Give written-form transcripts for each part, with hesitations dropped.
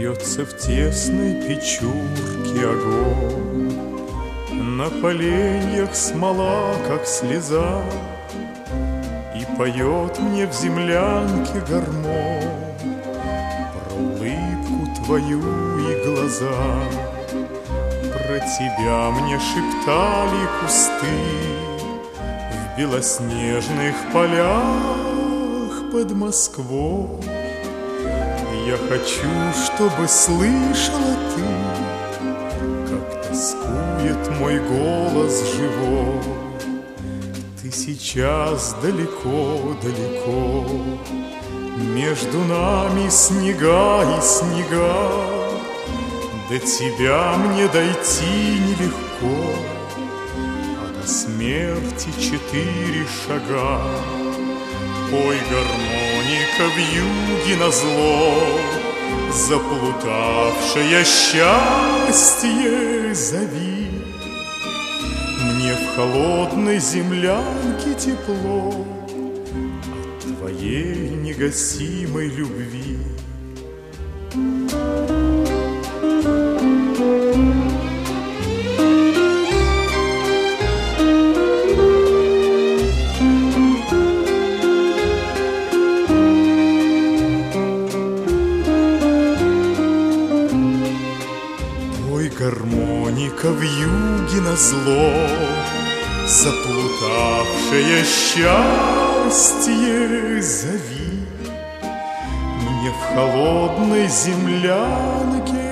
Бьется в тесной печурке огонь, на поленьях смола, как слеза, и поет мне в землянке гармонь про улыбку твою и глаза. Про тебя мне шептали кусты в белоснежных полях под Москвой. Я хочу, чтобы слышала ты, как тоскует мой голос живой. Ты сейчас далеко-далеко, между нами снега и снега. До тебя мне дойти нелегко, а до смерти 4 шага. Пой, гармоника, вьюги назло, заплутавшее счастье зови. Мне в холодной землянке тепло от твоей негасимой любви. Гармоника, вьюги назло, заплутавшее счастье зови. Мне в холодной землянке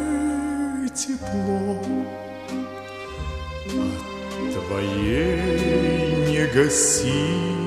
тепло от твоей негасимой